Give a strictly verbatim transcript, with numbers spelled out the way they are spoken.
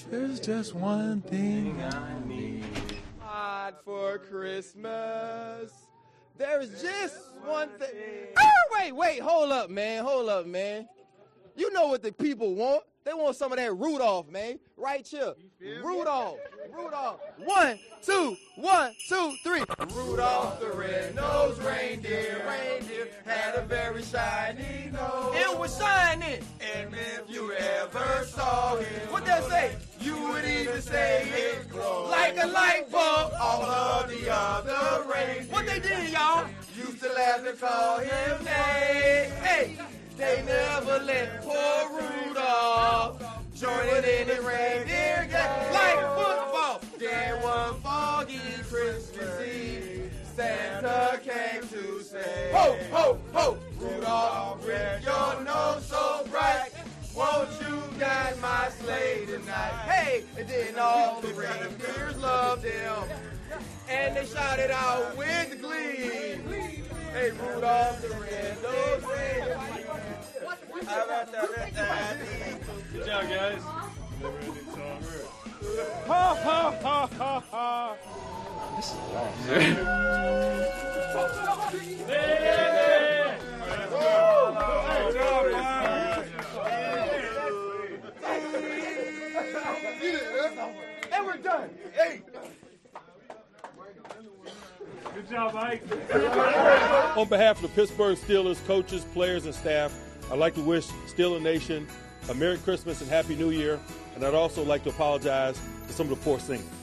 There's just one thing I need. God for Christmas. There is just one thing. Oh, wait, wait, hold up, man, hold up, man. You know what the people want. They want some of that Rudolph, man. Right here. Rudolph. Rudolph. One, two, one, two, three. Rudolph the red-nosed reindeer. Reindeer had a very shiny nose. It was shining. And if you ever saw him, what that say? You would even say it glowed like a light bulb. All of the other reindeer. What they did, y'all? Used to laugh and call him names. Hey. They never let poor Rudolph join it in the reindeer game like football. Then one foggy Christmas Eve, Santa came to say, ho, ho, ho, Rudolph, with your nose so bright, won't you guide my sleigh tonight? Hey, and then all the reindeers loved him, and they shouted out with glee, hey, Rudolph the red-nosed reindeer. Good job, guys. Ha ha ha ha ha. This is long. And we're done. Hey. Good job, Mike. On behalf of the Pittsburgh Steelers coaches, players, and staff, I'd like to wish Steeler Nation a Merry Christmas and Happy New Year, and I'd also like to apologize to some of the poor singers.